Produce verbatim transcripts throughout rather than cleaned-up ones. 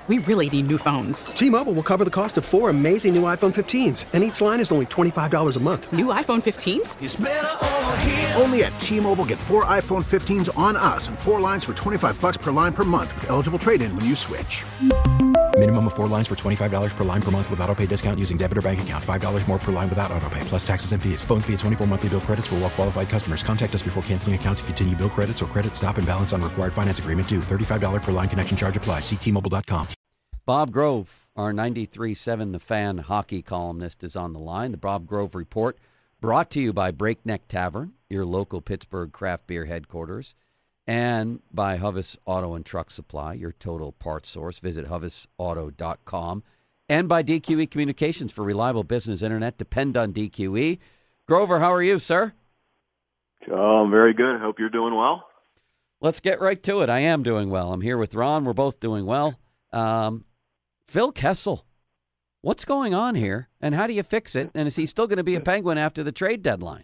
We really need new phones. T-Mobile will cover the cost of four amazing new iPhone fifteens, and each line is only twenty-five dollars a month. New iPhone fifteens? It's better over here. Only at T-Mobile, get four iPhone fifteens on us and four lines for twenty-five dollars per line per month with eligible trade-in when you switch. Minimum of four lines for twenty-five dollars per line per month with autopay discount using debit or bank account. five dollars more per line without autopay, plus taxes and fees. Phone fee at twenty-four monthly bill credits for well-qualified customers. Contact us before canceling account to continue bill credits or credit stop and balance on required finance agreement due. thirty-five dollars per line connection charge applies. See T Mobile dot com. Bob Grove, our ninety-three point seven The Fan hockey columnist, is on the line. The Bob Grove Report, brought to you by Breakneck Tavern, your local Pittsburgh craft beer headquarters, and by Huvis Auto and Truck Supply, your total parts source. Visit huvis auto dot com. And by D Q E Communications for reliable business internet. Depend on D Q E. Grover, how are you, sir? Oh, I'm very good. Hope you're doing well. Let's get right to it. I am doing well. I'm here with Ron. We're both doing well. Um, Phil Kessel, what's going on here, and how do you fix it? And is he still going to be a Penguin after the trade deadline?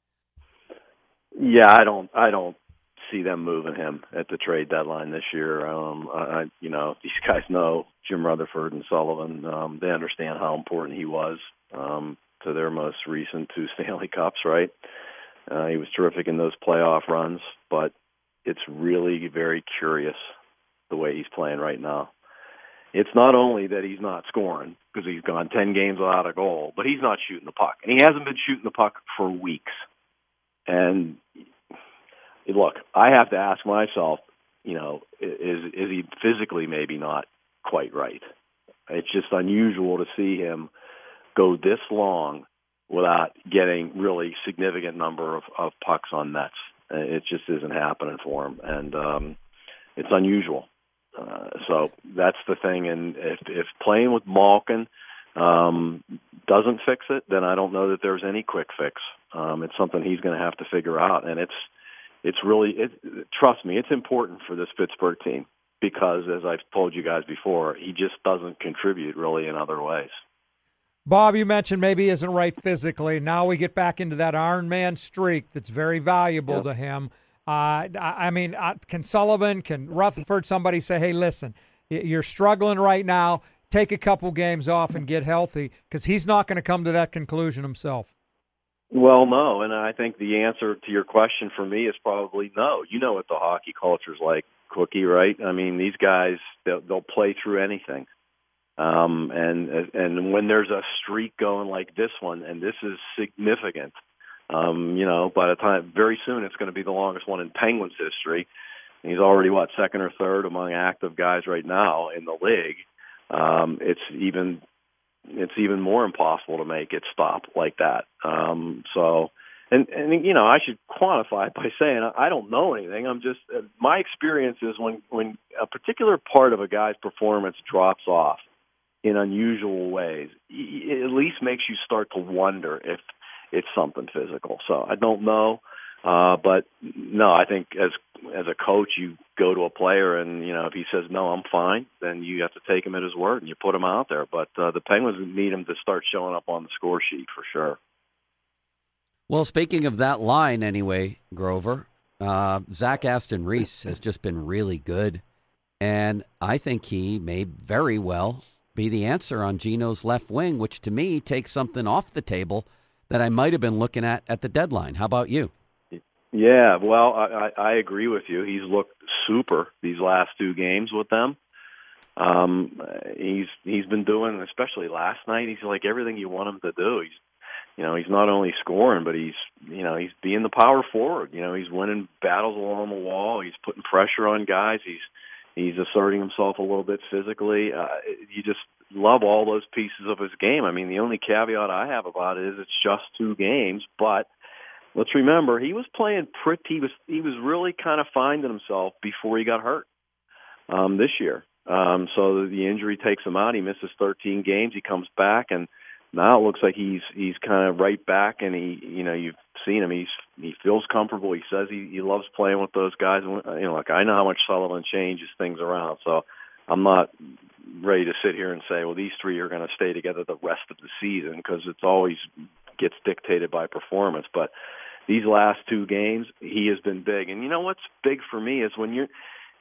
Yeah, I don't, I don't see them moving him at the trade deadline this year. Um, I, you know, these guys know Jim Rutherford and Sullivan. Um, they understand how important he was um, to their most recent two Stanley Cups. Right? Uh, he was terrific in those playoff runs, but it's really very curious the way he's playing right now. It's not only that he's not scoring because he's gone ten games without a goal, but he's not shooting the puck. And he hasn't been shooting the puck for weeks. And look, I have to ask myself, you know, is is he physically maybe not quite right? It's just unusual to see him go this long without getting really significant number of, of pucks on nets. It just isn't happening for him. And um, it's unusual. Uh, so that's the thing, and if, if playing with Malkin um, doesn't fix it, then I don't know that there's any quick fix. Um, it's something he's going to have to figure out, and it's it's really it, trust me, it's important for this Pittsburgh team because, as I've told you guys before, he just doesn't contribute really in other ways. Bob, you mentioned maybe he isn't right physically. Now we get back into that Iron Man streak that's very valuable yep. to him. Uh, I mean, uh, can Sullivan, can Rutherford, somebody say, hey, listen, you're struggling right now. Take a couple games off and get healthy, because he's not going to come to that conclusion himself. Well, no, and I think the answer to your question for me is probably no. You know what the hockey culture's like, Cookie, right? I mean, these guys, they'll, they'll play through anything. Um, and and when there's a streak going like this one, and this is significant, Um, you know, by the time, very soon it's going to be the longest one in Penguins history. He's already, what, second or third among active guys right now in the league. Um, it's even, it's even more impossible to make it stop like that. Um, so, and, and, you know, I should quantify it by saying I don't know anything. I'm just, uh, my experience is when, when a particular part of a guy's performance drops off in unusual ways, it at least makes you start to wonder if it's something physical. So I don't know. Uh, but no, I think as as a coach, you go to a player and, you know, if he says, no, I'm fine, then you have to take him at his word and you put him out there. But uh, the Penguins need him to start showing up on the score sheet for sure. Well, speaking of that line anyway, Grover, uh, Zach Aston Reese has just been really good. And I think he may very well be the answer on Gino's left wing, which to me takes something off the table that I might have been looking at at the deadline. How about you? Yeah, well, I, I agree with you. He's looked super these last two games with them. Um, he's he's been doing, especially last night. He's like everything you want him to do. He's, you know, he's not only scoring, but he's, you know, he's being the power forward. You know, he's winning battles along the wall. He's putting pressure on guys. He's he's asserting himself a little bit physically. Uh, you just love all those pieces of his game. I mean, the only caveat I have about it is it's just two games, but let's remember he was playing pretty. He was he was really kind of finding himself before he got hurt um, this year. Um, so the injury takes him out. He misses thirteen games. He comes back, and now it looks like he's he's kind of right back. And he, you know, you've seen him. He's he feels comfortable. He says he, he loves playing with those guys. And, you know, like I know how much Sullivan changes things around. So I'm not ready to sit here and say, well, these three are going to stay together the rest of the season, because it's always gets dictated by performance. But these last two games, he has been big. And you know what's big for me is when you're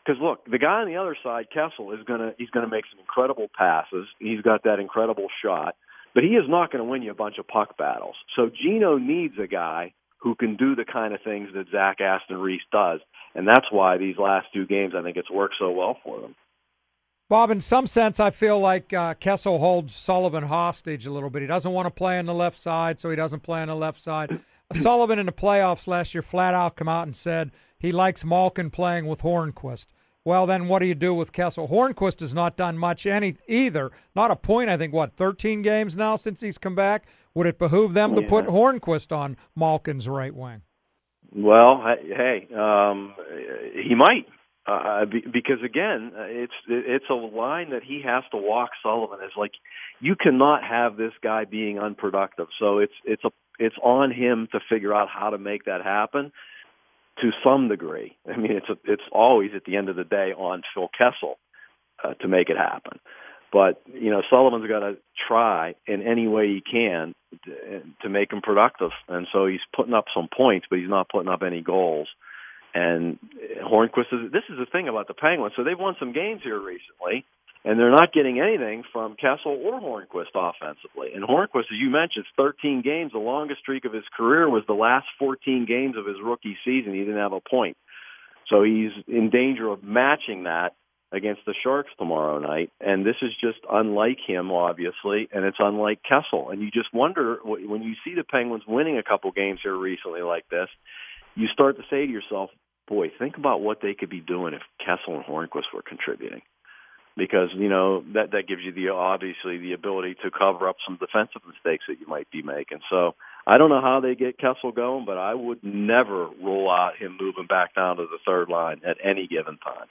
Because look, the guy on the other side, Kessel, is gonna he's gonna make some incredible passes. He's got that incredible shot, but he is not going to win you a bunch of puck battles. So Gino needs a guy who can do the kind of things that Zach Aston Reese does, and that's why these last two games I think it's worked so well for them. Bob, in some sense, I feel like uh, Kessel holds Sullivan hostage a little bit. He doesn't want to play on the left side, so he doesn't play on the left side. Sullivan in the playoffs last year flat out come out and said he likes Malkin playing with Hornquist. Well, then what do you do with Kessel? Hornquist has not done much any either. Not a point, I think, what, thirteen games now since he's come back? Would it behoove them to yeah. put Hornquist on Malkin's right wing? Well, hey, um, he might. Uh, because, again, it's it's a line that he has to walk Sullivan. It's like you cannot have this guy being unproductive. So it's it's a it's on him to figure out how to make that happen to some degree. I mean, it's a, it's always at the end of the day on Phil Kessel uh, to make it happen. But, you know, Sullivan's got to try in any way he can to, to make him productive. And so he's putting up some points, but he's not putting up any goals. And Hornquist is, this is the thing about the Penguins. So they've won some games here recently, and they're not getting anything from Kessel or Hornquist offensively. And Hornquist, as you mentioned, thirteen games. The longest streak of his career was the last fourteen games of his rookie season. He didn't have a point. So he's in danger of matching that against the Sharks tomorrow night. And this is just unlike him, obviously, and it's unlike Kessel. And you just wonder, when you see the Penguins winning a couple games here recently like this, you start to say to yourself, boy, think about what they could be doing if Kessel and Hornquist were contributing. Because, you know, that, that gives you the obviously the ability to cover up some defensive mistakes that you might be making. So I don't know how they get Kessel going, but I would never rule out him moving back down to the third line at any given time.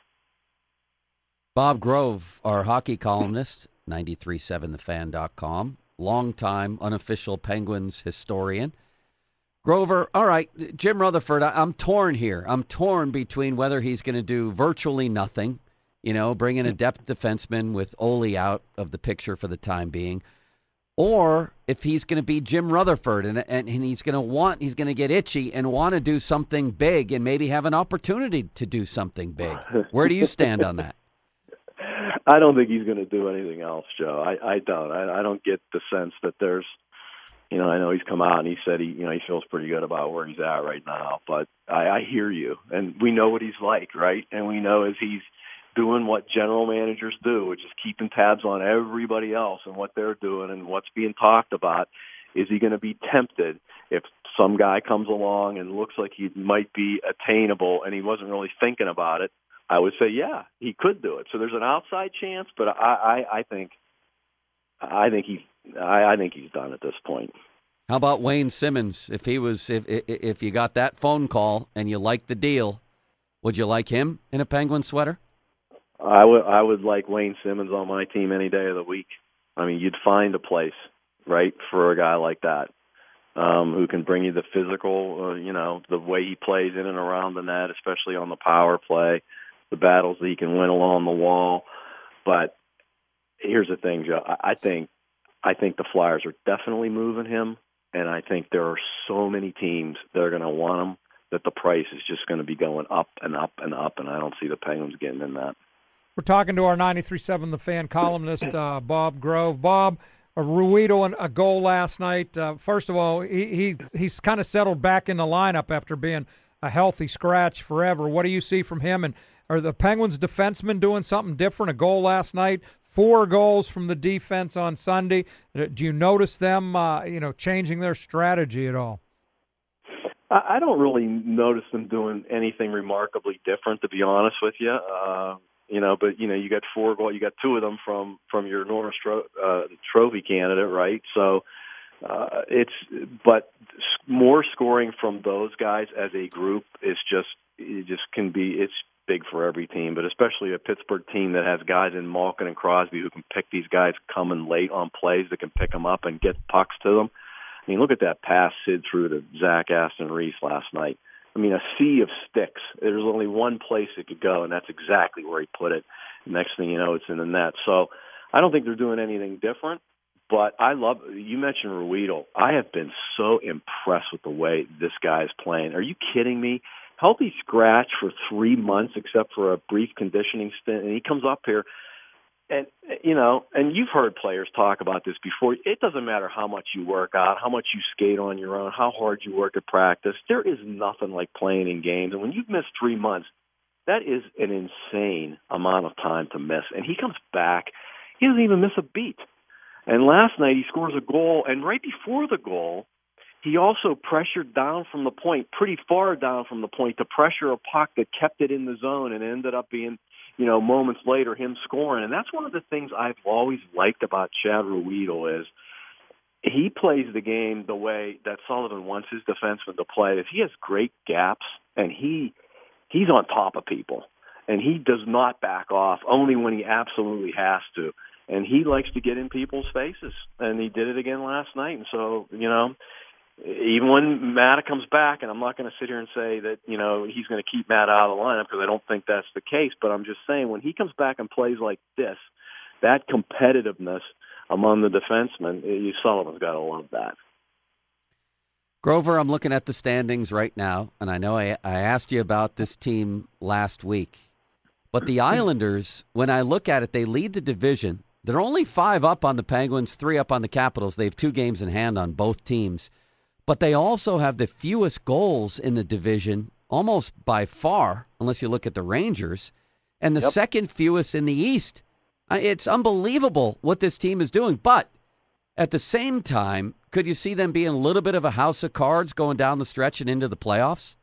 Bob Grove, our hockey columnist, ninety-three seven the fan dot com, longtime unofficial Penguins historian. Grover, all right, Jim Rutherford, I, I'm torn here. I'm torn between whether he's going to do virtually nothing, you know, bring in a depth defenseman with Ole out of the picture for the time being, or if he's going to be Jim Rutherford and, and, and he's going to want, he's going to get itchy and want to do something big and maybe have an opportunity to do something big. Where do you stand on that? I don't think he's going to do anything else, Joe. I, I don't. I, I don't get the sense that there's, you know, I know he's come out and he said he, you know, he feels pretty good about where he's at right now. But I, I hear you, and we know what he's like, right? And we know as he's doing what general managers do, which is keeping tabs on everybody else and what they're doing and what's being talked about. Is he going to be tempted if some guy comes along and looks like he might be attainable and he wasn't really thinking about it? I would say, yeah, he could do it. So there's an outside chance, but I, I, I think, I think he's, I, I think he's done at this point. How about Wayne Simmons? If he was, if if you got that phone call and you liked the deal, would you like him in a Penguin sweater? I would, I would like Wayne Simmons on my team any day of the week. I mean, you'd find a place, right, for a guy like that, um, who can bring you the physical, uh, you know, the way he plays in and around the net, especially on the power play, the battles that he can win along the wall. But here's the thing, Joe. I, I think, I think the Flyers are definitely moving him, and I think there are so many teams that are going to want him that the price is just going to be going up and up and up, and I don't see the Penguins getting in that. We're talking to our ninety-three seven The Fan columnist, uh, Bob Grove. Bob, a Ruido a goal last night. Uh, first of all, he, he he's kind of settled back in the lineup after being a healthy scratch forever. What do you see from him? And are the Penguins defensemen doing something different? A goal last night, four goals from the defense on Sunday. Do you notice them, uh, you know, changing their strategy at all? I don't really notice them doing anything remarkably different, to be honest with you. Uh, You know, but you know, you got four goals. You got two of them from from your Norris tro- uh, Trophy candidate, right? So uh, it's, but more scoring from those guys as a group is just it just can be it's big for every team, but especially a Pittsburgh team that has guys in Malkin and Crosby who can pick these guys coming late on plays that can pick them up and get pucks to them. I mean, look at that pass Sid threw to Zach Aston Reese last night. I mean, a sea of sticks. There's only one place it could go, and that's exactly where he put it. Next thing you know, it's in the net. So I don't think they're doing anything different, but I love – you mentioned Ruido. I have been so impressed with the way this guy is playing. Are you kidding me? healthy scratch for three months, except for a brief conditioning stint, and he comes up here. And, you know, and you've heard players talk about this before. It doesn't matter how much you work out, how much you skate on your own, how hard you work at practice. There is nothing like playing in games. And when you've missed three months, that is an insane amount of time to miss. And he comes back. He doesn't even miss a beat. And last night he scores a goal. And right before the goal, he also pressured down from the point, pretty far down from the point, to pressure a puck that kept it in the zone and ended up being, you know, moments later, him scoring. And that's one of the things I've always liked about Chad Ruhwedel is he plays the game the way that Sullivan wants his defenseman to play. If he has great gaps and he he's on top of people and he does not back off only when he absolutely has to. And he likes to get in people's faces, and he did it again last night. And so, you know, even when Matt comes back, and I'm not going to sit here and say that, you know, he's going to keep Matt out of the lineup because I don't think that's the case, but I'm just saying when he comes back and plays like this, that competitiveness among the defensemen, you, Sullivan's got to love that. Grover, I'm looking at the standings right now, and I know I, I asked you about this team last week, but the Islanders, when I look at it, they lead the division. They're only five up on the Penguins, three up on the Capitals. They have two games in hand on both teams. But they also have the fewest goals in the division, almost by far, unless you look at the Rangers, and the yep. second fewest in the East. It's unbelievable what this team is doing. But at the same time, could you see them being a little bit of a house of cards going down the stretch and into the playoffs?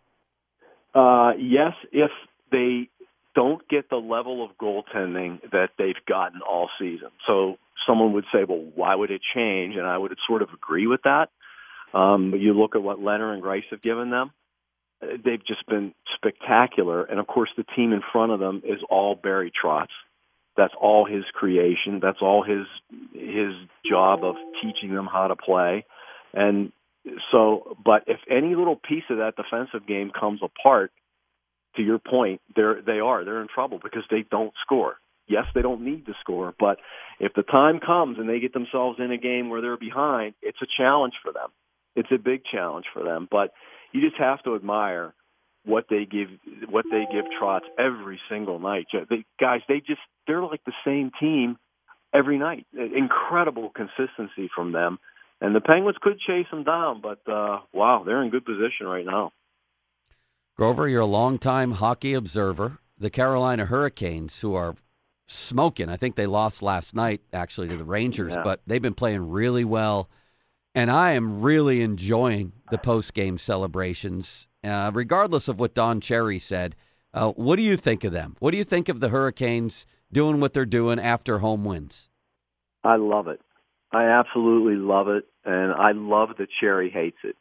Uh, yes, if they don't get the level of goaltending that they've gotten all season. So someone would say, well, why would it change? And I would sort of agree with that. Um, but you look at what Leonard and Greiss have given them, they've just been spectacular. And, of course, the team in front of them is all Barry Trotz. That's all his creation. That's all his his job of teaching them how to play. And so, but if any little piece of that defensive game comes apart, to your point, they're, they are. They're in trouble because they don't score. Yes, they don't need to score, but if the time comes and they get themselves in a game where they're behind, it's a challenge for them. It's a big challenge for them, but you just have to admire what they give what they give Trotz every single night. They, guys, they just they're like the same team every night. Incredible consistency from them, and the Penguins could chase them down, but uh, wow, they're in good position right now. Grover, you're a longtime hockey observer. The Carolina Hurricanes, who are smoking, I think they lost last night actually to the Rangers, yeah. but they've been playing really well. And I am really enjoying the post-game celebrations, uh, regardless of what Don Cherry said. Uh, what do you think of them? What do you think of the Hurricanes doing what they're doing after home wins? I love it. I absolutely love it, and I love that Cherry hates it.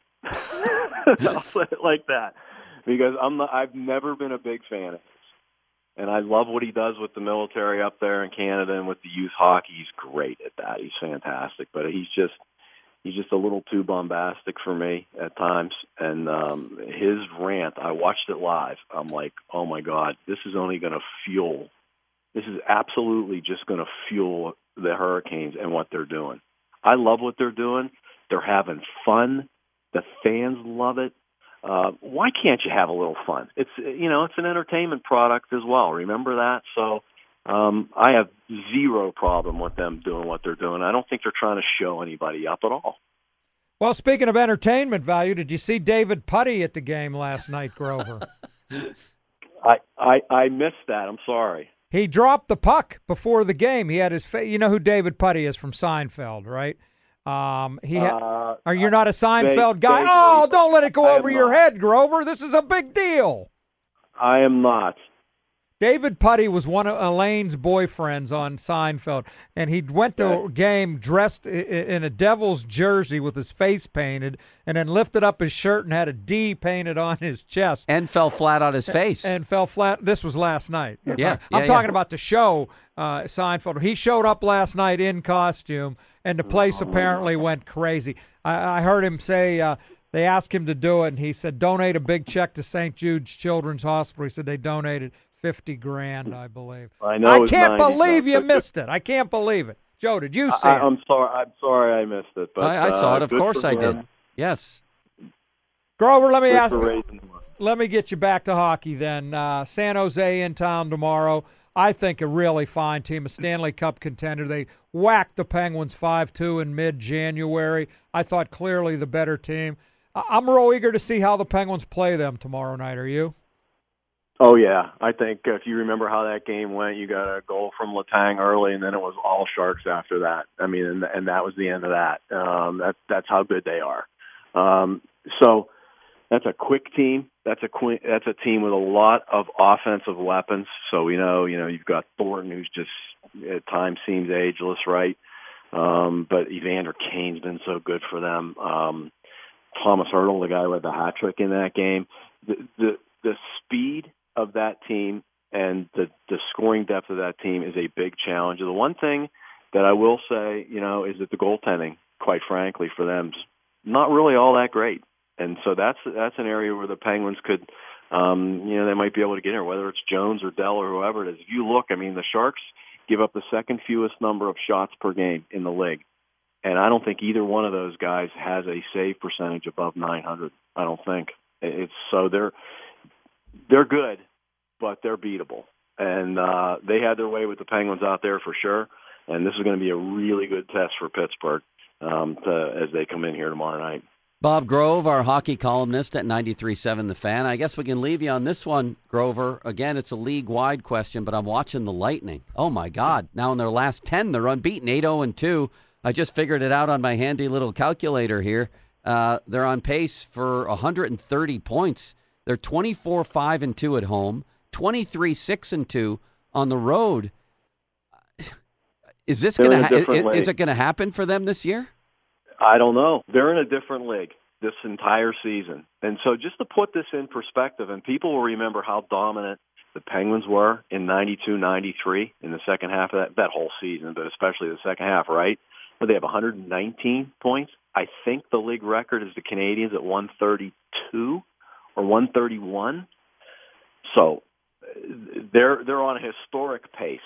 I'll say it like that, because I'm not, I've never been a big fan of it. And I love what he does with the military up there in Canada and with the youth hockey. He's great at that. He's fantastic, but he's just he's just a little too bombastic for me at times. And um, his rant, I watched it live. I'm like, oh my God, this is only going to fuel. This is absolutely just going to fuel the Hurricanes and what they're doing. I love what they're doing. They're having fun. The fans love it. Uh, why can't you have a little fun? It's, you know, it's an entertainment product as well. Remember that? So um, I have zero problem with them doing what they're doing. I don't think they're trying to show anybody up at all. Well, speaking of entertainment value, did you see David Putty at the game last night, Grover? I, I I missed that. I'm sorry. He dropped the puck before the game. He had his fa- you know who David Putty is from Seinfeld, right? Um, he ha- uh, Are you not a Seinfeld they, guy? they, oh, don't let it go I over your not. head, Grover. This is a big deal. I am not. David Putty was one of Elaine's boyfriends on Seinfeld, and he went to Okay. a game dressed in a Devil's jersey with his face painted, and then lifted up his shirt and had a D painted on his chest. And fell flat on his face. And, and fell flat. This was last night. You're Yeah, talking, I'm yeah, talking yeah. about the show, uh, Seinfeld. He showed up last night in costume, and the place apparently went crazy. I, I heard him say uh, they asked him to do it, and he said, donate a big check to Saint Jude's Children's Hospital. He said they donated fifty grand, I believe. I know. I it's can't ninety, believe so- you missed it. I can't believe it. Joe, did you see I, it? I'm sorry. I'm sorry I missed it. But I, I saw uh, it. Of good course for I did. him. Yes. Grover, let me Good ask for you. raising the money. let me get you back to hockey then. Uh, San Jose in town tomorrow. I think a really fine team, a Stanley Cup contender. They whacked the Penguins five two in mid-January. I thought clearly the better team. I'm real eager to see how the Penguins play them tomorrow night. Are you? Oh, yeah. I think if you remember how that game went, you got a goal from Letang early, and then it was all Sharks after that. I mean, and, and that was the end of that. Um, that that's how good they are. Um, so that's a quick team. That's a qu- that's a team with a lot of offensive weapons. So we know, you know, you've got Thornton, who's just at times seems ageless, right? Um, but Evander Kane's been so good for them. Um, Thomas Hertl, the guy who had the hat trick in that game. The the, the speed of that team and the, the scoring depth of that team is a big challenge. The one thing that I will say, you know, is that the goaltending, quite frankly, for them, is not really all that great. And so that's that's an area where the Penguins could, um, you know, they might be able to get in, whether it's Jones or Dell or whoever it is. If you look, I mean, the Sharks give up the second fewest number of shots per game in the league. And I don't think either one of those guys has a save percentage above nine hundred. I don't think. It's so they're they're good, but they're beatable. And uh, they had their way with the Penguins out there for sure. And this is going to be a really good test for Pittsburgh um, to, as they come in here tomorrow night. Bob Grove, our hockey columnist at ninety-three point seven The Fan. I guess we can leave you on this one, Grover. Again, it's a league-wide question, but I'm watching the Lightning. Oh, my God. Now in their last ten, they're unbeaten, eight oh and two. I just figured it out on my handy little calculator here. Uh, they're on pace for one hundred thirty points. They're twenty-four five and two at home, twenty-three six and two on the road. Is this going to ha- is, is it going to happen for them this year? I don't know. They're in a different league this entire season. And so just to put this in perspective, and people will remember how dominant the Penguins were in ninety-two ninety-three in the second half of that, that whole season, but especially the second half, right? But they have one hundred nineteen points. I think the league record is the Canadiens at one thirty-two or one thirty-one. So they're they're on a historic pace.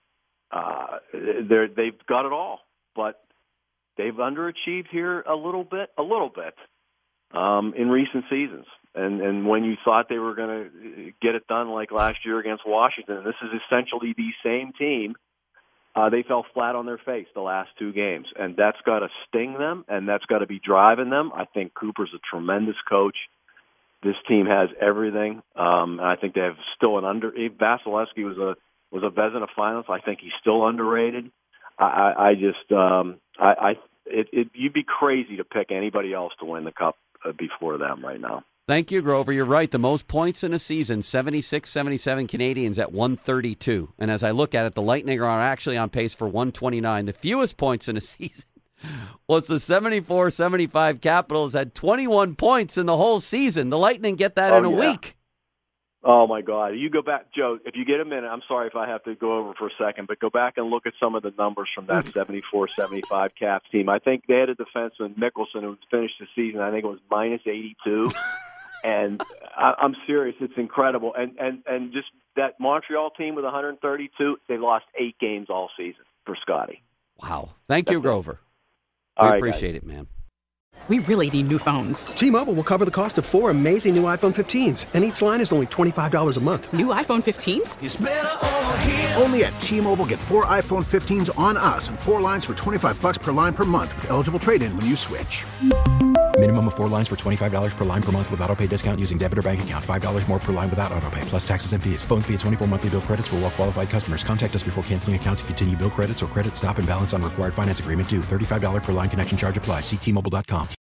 Uh, they're, they've got it all, but they've underachieved here a little bit, a little bit um, in recent seasons. And and when you thought they were going to get it done like last year against Washington, this is essentially the same team. Uh, they fell flat on their face the last two games, and that's got to sting them, and that's got to be driving them. I think Cooper's a tremendous coach. This team has everything, um, and I think they have still an under. Vasilevsky was a was a Vezina finalist. I think he's still underrated. I, I, I just, um, I, I it, it, you'd be crazy to pick anybody else to win the Cup uh, before them right now. Thank you, Grover. You're right. The most points in a season, seventy-six seventy-seven Canadians at one thirty-two. And as I look at it, the Lightning are actually on pace for one twenty-nine. The fewest points in a season was the seventy-four seventy-five Capitals, had twenty-one points in the whole season. The Lightning get that oh, in a yeah. week. Oh, my God. You go back, Joe, if you get a minute, I'm sorry if I have to go over for a second, but go back and look at some of the numbers from that seventy-four seventy-five Caps team. I think they had a defenseman, Mickelson, who finished the season, I think it was minus eighty-two. And I, I'm serious, it's incredible. And, and, and just that Montreal team with one hundred thirty-two, they lost eight games all season for Scotty. Wow. Thank you, Grover. All we right, appreciate guys. it, man. We really need new phones. T-Mobile will cover the cost of four amazing new iPhone fifteens, and each line is only twenty-five dollars a month. New iPhone fifteens? It's better over here. Only at T-Mobile, get four iPhone fifteens on us and four lines for twenty-five bucks per line per month with eligible trade-in when you switch. Minimum of four lines for twenty-five dollars per line per month with autopay discount using debit or bank account. five dollars more per line without autopay, plus taxes and fees. Phone fee at twenty-four monthly bill credits for well-qualified customers. Contact us before canceling account to continue bill credits or credit stop and balance on required finance agreement due. thirty-five dollars per line connection charge applies. See T Mobile dot com.